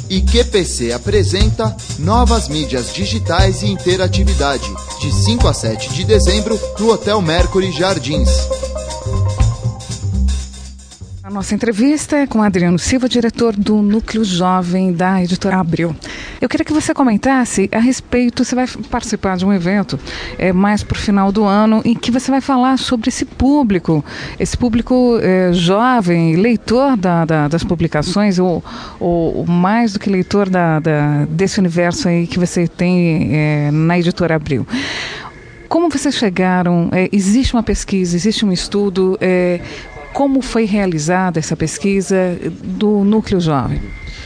IQPC apresenta Novas Mídias Digitais e Interatividade, de 5 a 7 de dezembro, no Hotel Mercury Jardins. A nossa entrevista é com Adriano Silva, diretor do Núcleo Jovem da Editora Abril. Eu queria que você comentasse a respeito, você vai participar de um evento mais para o final do ano, em que você vai falar sobre esse público jovem, leitor das publicações, ou mais do que leitor desse universo aí que você tem na Editora Abril. Como vocês chegaram? Existe uma pesquisa, existe um estudo? Como foi realizada essa pesquisa do Núcleo Jovem?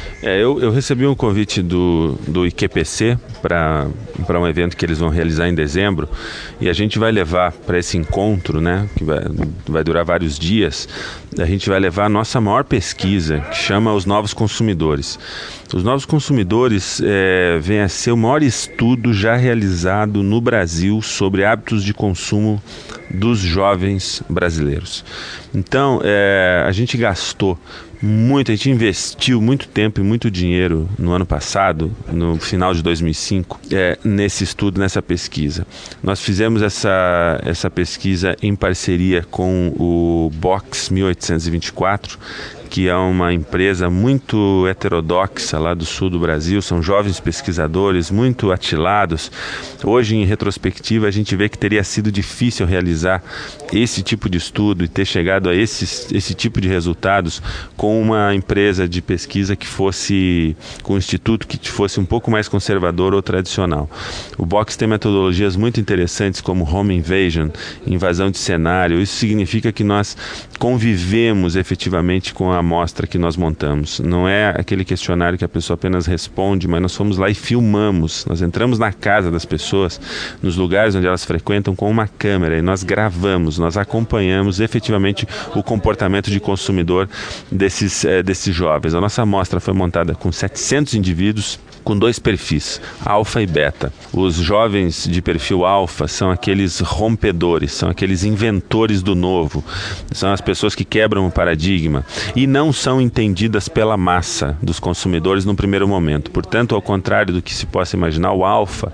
Eu recebi um convite do IQPC para um evento que eles vão realizar em dezembro, e a gente vai levar para esse encontro, né, que vai durar vários dias. A gente vai levar a nossa maior pesquisa, que chama Os Novos Consumidores. Os Novos Consumidores vem a ser o maior estudo já realizado no Brasil sobre hábitos de consumo dos jovens brasileiros. Então, a gente gastou muito, a gente investiu muito tempo e muito dinheiro no ano passado, no final de 2005, nesse estudo, nessa pesquisa. Nós fizemos essa pesquisa em parceria com o Box 1824, que é uma empresa muito heterodoxa lá do sul do Brasil. São jovens pesquisadores muito atilados. Hoje, em retrospectiva, a gente vê que teria sido difícil realizar esse tipo de estudo e ter chegado a esse tipo de resultados com uma empresa de pesquisa que fosse, com um instituto que fosse um pouco mais conservador ou tradicional. O Box tem metodologias muito interessantes como home invasion, invasão de cenário. Isso significa que nós convivemos efetivamente com a amostra que nós montamos. Não é aquele questionário que a pessoa apenas responde, mas nós fomos lá e filmamos. Nós entramos na casa das pessoas, nos lugares onde elas frequentam, com uma câmera, e nós gravamos, nós acompanhamos efetivamente o comportamento de consumidor desses jovens. A nossa amostra foi montada com 700 indivíduos, com 2 perfis, alfa e beta. Os jovens de perfil alfa são aqueles rompedores, são aqueles inventores do novo, são as pessoas que quebram o paradigma e não são entendidas pela massa dos consumidores no primeiro momento. Portanto, ao contrário do que se possa imaginar, o alfa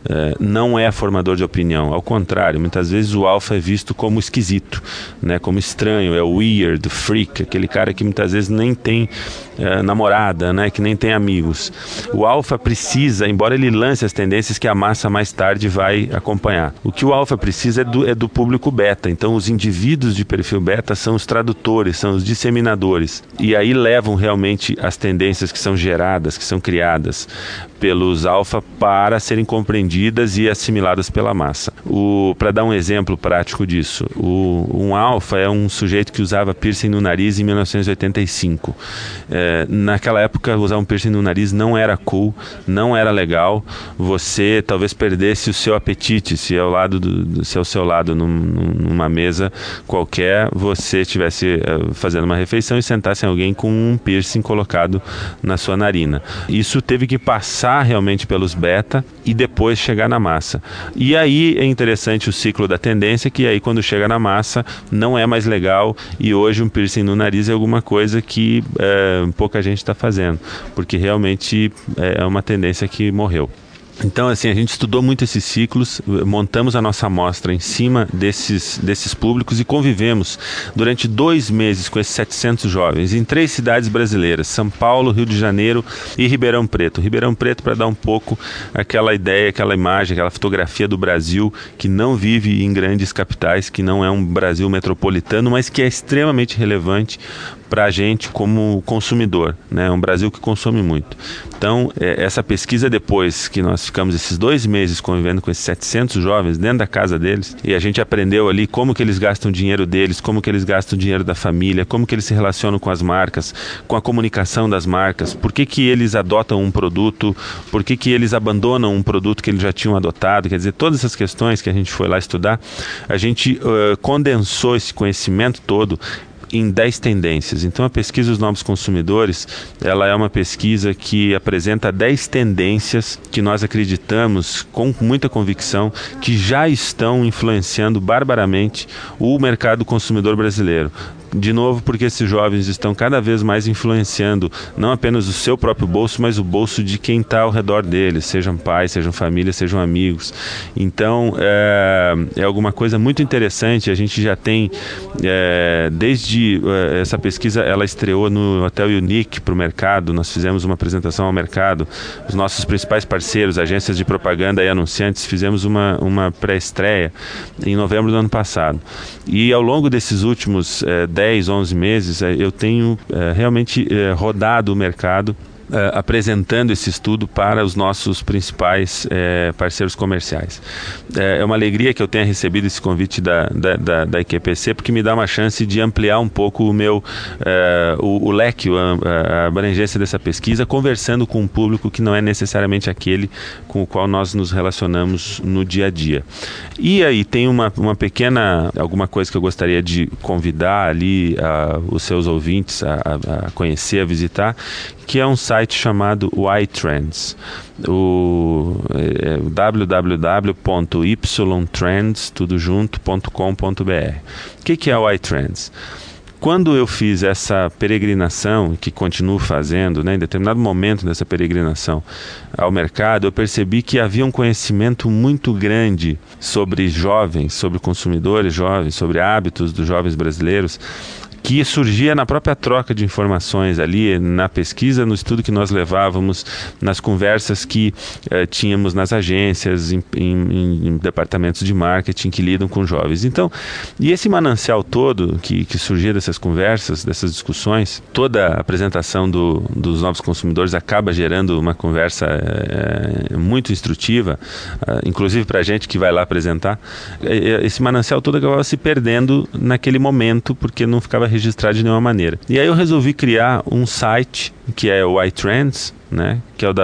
não é formador de opinião. Ao contrário, muitas vezes o alfa é visto como esquisito, né, como estranho, é o weird, o freak, aquele cara que muitas vezes nem tem namorada, né, que nem tem amigos. O alfa precisa, embora ele lance as tendências que a massa mais tarde vai acompanhar. O que o alfa precisa é do público beta. Então, os indivíduos de perfil beta são os tradutores, são os disseminadores. E aí levam realmente as tendências que são geradas, que são criadas pelos alfa para serem compreendidas e assimiladas pela massa. Para dar um exemplo prático disso, um alfa é um sujeito que usava piercing no nariz em 1985. Naquela época, usar um piercing no nariz não era cool, não era legal. Você talvez perdesse o seu apetite se ao seu lado numa mesa qualquer você estivesse fazendo uma refeição e sentasse alguém com um piercing colocado na sua narina. Isso teve que passar realmente pelos beta e depois chegar na massa. E aí é interessante o ciclo da tendência, que aí quando chega na massa não é mais legal, e hoje um piercing no nariz é alguma coisa que pouca gente está fazendo, porque realmente é uma tendência que morreu. Então, assim, a gente estudou muito esses ciclos, montamos a nossa amostra em cima desses públicos e convivemos durante 2 meses com esses 700 jovens em 3 cidades brasileiras: São Paulo, Rio de Janeiro e Ribeirão Preto. Ribeirão Preto, para dar um pouco aquela ideia, aquela imagem, aquela fotografia do Brasil que não vive em grandes capitais, que não é um Brasil metropolitano, mas que é extremamente relevante para a gente como consumidor, né? Um Brasil que consome muito. Então, essa pesquisa, depois que nós ficamos esses 2 meses convivendo com esses 700 jovens dentro da casa deles, e a gente aprendeu ali como que eles gastam o dinheiro deles, como que eles gastam o dinheiro da família, como que eles se relacionam com as marcas, com a comunicação das marcas, por que eles adotam um produto, por que eles abandonam um produto que eles já tinham adotado. Quer dizer, todas essas questões que a gente foi lá estudar, a gente condensou esse conhecimento todo em 10 tendências. Então, a pesquisa dos Novos Consumidores, ela é uma pesquisa que apresenta 10 tendências que nós acreditamos com muita convicção que já estão influenciando barbaramente o mercado consumidor brasileiro. de novo, porque esses jovens estão cada vez mais influenciando não apenas o seu próprio bolso, mas o bolso de quem está ao redor deles, sejam pais, sejam famílias, sejam amigos. Então, é alguma coisa muito interessante. A gente já tem, desde essa pesquisa, ela estreou no Hotel Unique para o mercado. Nós fizemos uma apresentação ao mercado. Os nossos principais parceiros, agências de propaganda e anunciantes, fizemos uma pré-estreia em novembro do ano passado. E ao longo desses últimos 10, 11 meses, eu tenho realmente rodado o mercado, apresentando esse estudo para os nossos principais parceiros comerciais. É uma alegria que eu tenha recebido esse convite da IQPC, porque me dá uma chance de ampliar um pouco o leque, a abrangência dessa pesquisa, conversando com um público que não é necessariamente aquele com o qual nós nos relacionamos no dia a dia. E aí tem alguma coisa que eu gostaria de convidar ali os seus ouvintes a conhecer, a visitar, que é um site chamado Y-Trends, www.ytrends.com.br. O que é o Y-Trends? Quando eu fiz essa peregrinação, que continuo fazendo, em determinado momento dessa peregrinação ao mercado, eu percebi que havia um conhecimento muito grande sobre jovens, sobre consumidores jovens, sobre hábitos dos jovens brasileiros, que surgia na própria troca de informações ali, na pesquisa, no estudo que nós levávamos, nas conversas que tínhamos nas agências, em departamentos de marketing que lidam com jovens. Então, e esse manancial todo que surgia dessas conversas, dessas discussões, toda a apresentação dos novos consumidores acaba gerando uma conversa muito instrutiva, inclusive para a gente que vai lá apresentar. Esse manancial todo acabava se perdendo naquele momento, porque não ficava registrado de nenhuma maneira. E aí eu resolvi criar um site que é o Y-Trends, que é o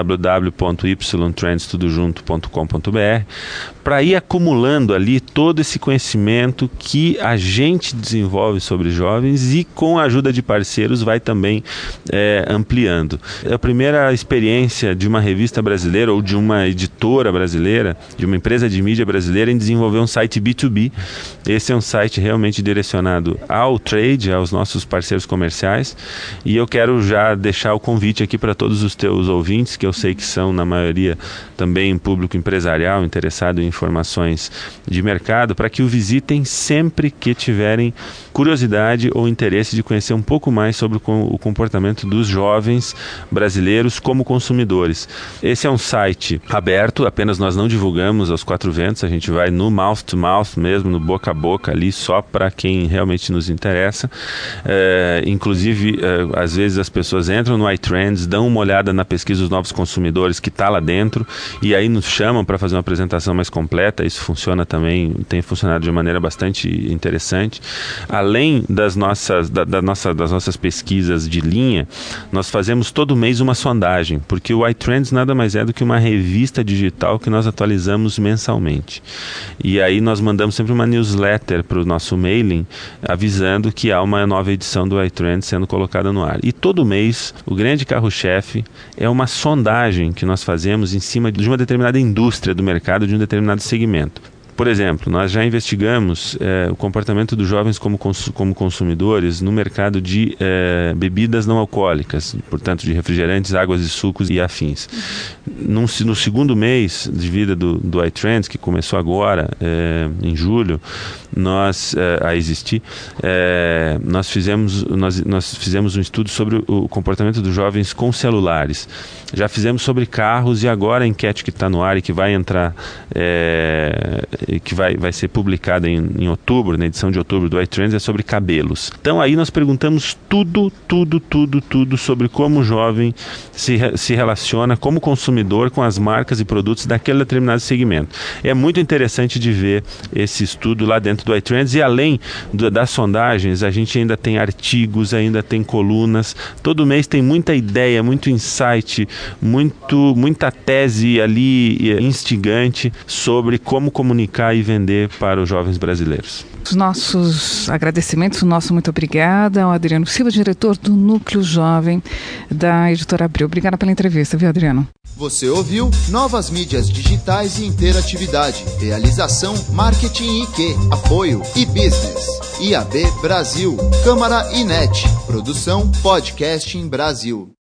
www.ytrends.com.br, para ir acumulando ali todo esse conhecimento que a gente desenvolve sobre jovens e, com a ajuda de parceiros, vai também ampliando. É a primeira experiência de uma revista brasileira ou de uma editora brasileira, de uma empresa de mídia brasileira, em desenvolver um site B2B. Esse é um site realmente direcionado ao trade, aos nossos parceiros comerciais, e eu quero já deixar o convite aqui para todos os teus ouvintes, que eu sei que são, na maioria, também público empresarial, interessado em informações de mercado, para que o visitem sempre que tiverem curiosidade ou interesse de conhecer um pouco mais sobre o comportamento dos jovens brasileiros como consumidores. Esse é um site aberto, apenas nós não divulgamos aos quatro ventos, a gente vai no mouth to mouth mesmo, no boca a boca ali, só para quem realmente nos interessa. Inclusive, às vezes as pessoas entram no iTrends, dão uma olhada na pesquisa dos novos consumidores que está lá dentro, e aí nos chamam para fazer uma apresentação mais completa. Isso funciona também, tem funcionado de maneira bastante interessante. Além das nossas pesquisas de linha, nós fazemos todo mês uma sondagem, porque o iTrends nada mais é do que uma revista digital que nós atualizamos mensalmente. E aí nós mandamos sempre uma newsletter para o nosso mailing, avisando que há uma nova edição do iTrends sendo colocada no ar. E todo mês, o grande carro-chefe é uma sondagem que nós fazemos em cima de uma determinada indústria do mercado, de um determinado segmento. Por exemplo, nós já investigamos o comportamento dos jovens como consumidores no mercado de bebidas não alcoólicas, portanto de refrigerantes, águas e sucos e afins. No segundo mês de vida do iTrends, que começou agora, em julho, nós fizemos um estudo sobre o comportamento dos jovens com celulares. Já fizemos sobre carros, e agora a enquete que está no ar e que vai entrar, que vai ser publicada em outubro, na edição de outubro do iTrends, é sobre cabelos. Então aí nós perguntamos tudo sobre como o jovem se relaciona como consumidor com as marcas e produtos daquele determinado segmento. É muito interessante de ver esse estudo lá dentro do iTrends, e além das sondagens, a gente ainda tem artigos, ainda tem colunas. Todo mês tem muita ideia, muito insight, muita tese ali instigante sobre como comunicar e vender para os jovens brasileiros. Os nossos agradecimentos, o nosso muito obrigada ao Adriano Silva, diretor do Núcleo Jovem da Editora Abril. Obrigada pela entrevista, viu, Adriano? Você ouviu Novas Mídias Digitais e Interatividade. Realização Marketing IQ. Apoio e Business. IAB Brasil. Câmara INET. Produção Podcasting Brasil.